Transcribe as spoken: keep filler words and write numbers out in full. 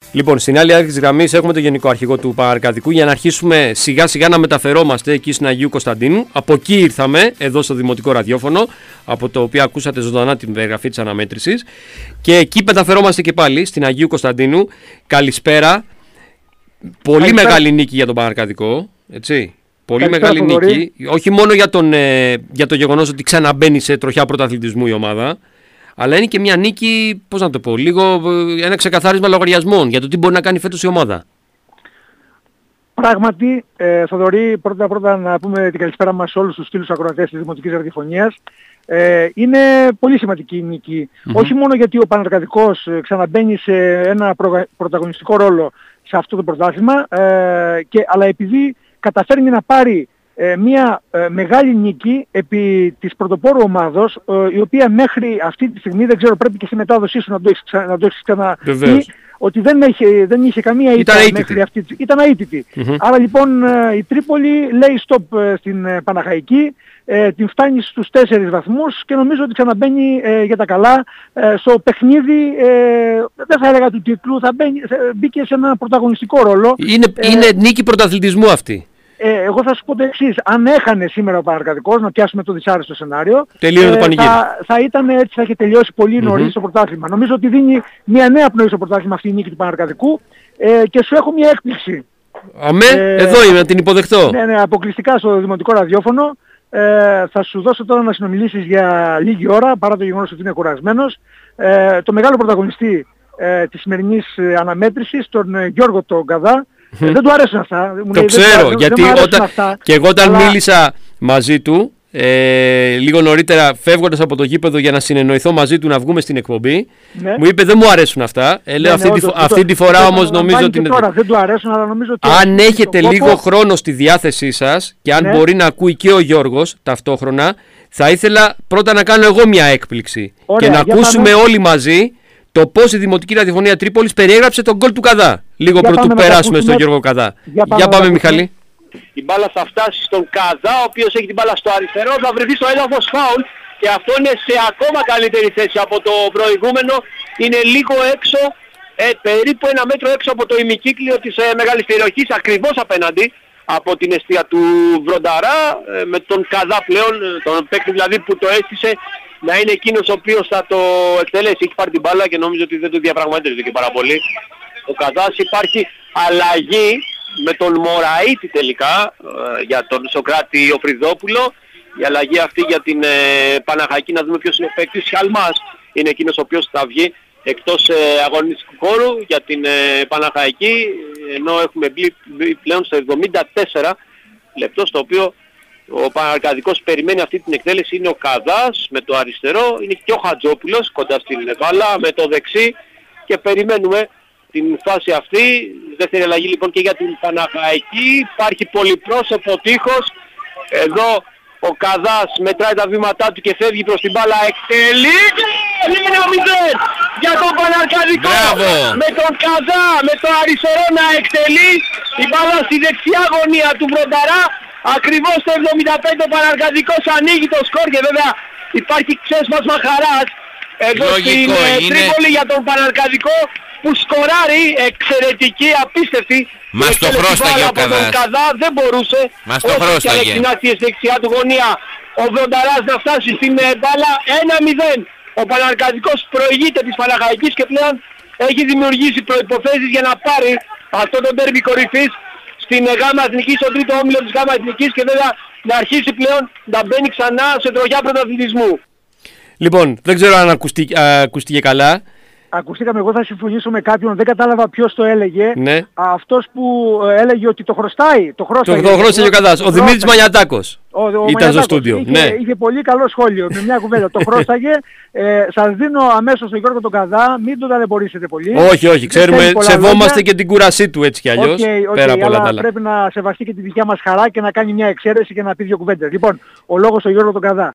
Λοιπόν, στην άλλη άκρη της γραμμής έχουμε τον Γενικό Αρχηγό του Παναρκαδικού για να αρχίσουμε σιγά σιγά να μεταφερόμαστε εκεί στην Αγίου Κωνσταντίνου. Από εκεί ήρθαμε, εδώ στο Δημοτικό Ραδιόφωνο, από το οποίο ακούσατε ζωντανά την περιγραφή της αναμέτρησης. Και εκεί μεταφερόμαστε και πάλι στην Αγίου Κωνσταντίνου. Καλησπέρα. Πολύ Καλησπέρα. Μεγάλη νίκη για τον Παναρκαδικό, έτσι. Πολύ Καλησπέρα, μεγάλη Φοδωρή. Νίκη. Όχι μόνο για, τον, ε, για το γεγονός ότι ξαναμπαίνει σε τροχιά πρωταθλητισμού η ομάδα. Αλλά είναι και μια νίκη, πώς να το πω, λίγο ένα ξεκαθάρισμα λογαριασμών για το τι μπορεί να κάνει φέτος η ομάδα. Πράγματι, ε, Θοδωρή, πρώτα πρώτα να πούμε την καλησπέρα μας σε όλους τους στήλους ακροατές της Δημοτικής Ραδιοφωνίας. Ε, είναι πολύ σημαντική η νίκη. Mm-hmm. Όχι μόνο γιατί ο Παναρκαδικός ξαναμπαίνει σε ένα προ, πρωταγωνιστικό ρόλο σε αυτό το πρωτάθλημα, ε, και, αλλά επειδή καταφέρνει να πάρει Ε, μια ε, μεγάλη νίκη επί της πρωτοπόρου ομάδος, ε, η οποία μέχρι αυτή τη στιγμή, δεν ξέρω, πρέπει και στη μετάδοσή σου να το έχεις, ξα, να το έχεις ξαναπεί, ότι δεν είχε, δεν είχε καμία ήττα μέχρι αυτή τη ήταν αίτητη. Mm-hmm. Άρα λοιπόν ε, η Τρίπολη λέει stop ε, στην ε, Παναχαϊκή, ε, την φτάνει στους τέσσερις βαθμούς και νομίζω ότι ξαναμπαίνει ε, για τα καλά ε, στο παιχνίδι, ε, δεν θα έλεγα του τίτλου, θα μπαίνει, θα, μπήκε σε ένα πρωταγωνιστικό ρόλο. Είναι, ε, είναι νίκη πρωταθλητισμού αυτή. Ε, εγώ θα σου πω το εξής, αν έχανε σήμερα ο Παναρκαδικός, να πιάσουμε το δυσάρεστο σενάριο, ε, το θα, θα ήταν έτσι, θα είχε τελειώσει πολύ νωρίς mm-hmm. το πρωτάθλημα. Νομίζω ότι δίνει μια νέα πνοή στο πρωτάθλημα αυτή η νίκη του Παναρκαδικού, ε, και σου έχω μια έκπληξη. Αμέ, ε, εδώ είμαι, να την υποδεχτώ. Ναι, ναι, αποκλειστικά στο Δημοτικό Ραδιόφωνο. Ε, θα σου δώσω τώρα να συνομιλήσεις για λίγη ώρα, παρά το γεγονός ότι είναι κουρασμένος. Ε, το μεγάλο πρωταγωνιστή ε, της σημερινής ε, αναμέτρησης, τον ε, Γιώργο τον Καδά. Ε, δεν του αρέσουν αυτά. Μου το λέει, ξέρω, δεν, γιατί δεν όταν, αυτά, και εγώ όταν αλλά... μίλησα μαζί του, ε, λίγο νωρίτερα φεύγοντας από το γήπεδο για να συνεννοηθώ μαζί του να βγούμε στην εκπομπή, ναι. μου είπε δεν μου αρέσουν αυτά. Ε, λέω, ναι, αυτή, ναι, τη, όντως, αυτή τη φορά όμως νομίζω ότι... Τώρα, δεν του αρέσουν, αλλά νομίζω ότι... Αν έχετε λίγο κόπο... χρόνο στη διάθεσή σας και αν ναι. μπορεί να ακούει και ο Γιώργος ταυτόχρονα, θα ήθελα πρώτα να κάνω εγώ μια έκπληξη. Ωραία, και να ακούσουμε πάμε... όλοι μαζί το πώς η Δημοτική Ραδιοφωνία Τρίπολης περιέγραψε τον γκολ του Καδά. Λίγο πρωτού περάσουμε στον Γιώργο Καδά. Για πάμε, Για πάμε Μιχαλή. Η μπάλα θα φτάσει στον Καδά, ο οποίος έχει την μπάλα στο αριστερό, θα βρεθεί στο έδαφος φάουλ και αυτό είναι σε ακόμα καλύτερη θέση από το προηγούμενο. Είναι λίγο έξω, ε, περίπου ένα μέτρο έξω από το ημικύκλιο της ε, μεγάλης περιοχής, ακριβώς απέναντι από την εστία του Βρονταρά, ε, με τον Καδά πλέον, τον παίκτη δηλαδή που το έστησε, να είναι εκείνος ο οποίος θα το εκτελέσει. Έχει πάρει την μπάλα και νομίζω ότι δεν το διαπραγματεύεται και πάρα πολύ ο Καδάς. Υπάρχει αλλαγή με τον Μωραΐτη τελικά, ε, για τον Σοκράτη Οφριδόπουλο. Η αλλαγή αυτή για την ε, Παναχαϊκή, να δούμε ποιος είναι ο παίκτης. Χαλμάς είναι εκείνος ο οποίος θα βγει εκτός ε, αγωνιστικού χώρου για την ε, Παναχαϊκή, ενώ έχουμε μπει, μπει πλέον στο εβδομήντα τέσσερα λεπτό, στο οποίο ο Παναρκαδικός περιμένει αυτή την εκτέλεση. Είναι ο Καδάς με το αριστερό, είναι και ο Χατζόπουλος κοντά στην μπάλα με το δεξί και περιμένουμε την φάση αυτή. Δεύτερη αλλαγή λοιπόν και για την Παναχαϊκή. Υπάρχει πολυπρόσωπο τείχος. Εδώ ο Καδάς μετράει τα βήματά του και φεύγει προς την μπάλα. Εκτελεί και είναι ο μηδέν για τον Παναρκαδικό. Μπράβο. Με τον Καδά με το αριστερό να εκτελεί. Η μπάλα στη δεξιά γωνία του Βρονταρά. Ακριβώς το εβδομήντα πέντε ο Παναρκαδικός ανοίγει το σκορ και βέβαια υπάρχει ξέσπασμα χαράς εδώ στην είναι... Τρίπολη για τον Παναρκαδικό που σκοράρει, εξαιρετική, απίστευτη. Μας το χρώσταγε ο Καδάς. Καδά δεν μπορούσε. Μας το χρώσταγε. Όχι και δεξιά του γωνία ο Βρονταράς να φτάσει στην μπάλα. Ένα μηδέν. Ο Παναρκαδικός προηγείται της Παναχαϊκής και πλέον έχει δημιουργήσει προϋποθέσεις για να πάρει αυτό το ντέρμπι κορυφής στην Γάμα Εθνική, στον τρίτο όμιλο της Γάμα Εθνικής, και βέβαια να αρχίσει πλέον να μπαίνει ξανά σε τροχιά πρωταθλητισμού. Λοιπόν, δεν ξέρω αν ακούστηκε, ακούστηκε καλά. Ακουστήκαμε, εγώ θα συμφωνήσω με κάποιον, δεν κατάλαβα ποιος το έλεγε. Ναι. Αυτός που έλεγε ότι το χρωστάει. Το χρωστάει. Το, το χρωστάει ο Καδάς. Ο Δημήτρης Μανιατάκος. Ο, ο ήταν στο στούντιο. Είχε, ναι. είχε πολύ καλό σχόλιο με μια κουβέντα. Το χρώσταγε. Ε, σας δίνω αμέσως τον Γιώργο τον Καδά. Μην τον ταλαιπωρήσετε πολύ. Όχι, όχι. Ξέρουμε, σεβόμαστε λόγια. Και την κούρασή του έτσι κι αλλιώς. Okay, okay, πέρα από όλα τα άλλα. Πρέπει να σεβαστεί και τη δικιά μας χαρά και να κάνει μια εξαίρεση και να πει δύο κουβέντες. Λοιπόν, ο λόγος στον Γιώργο τον Καδά.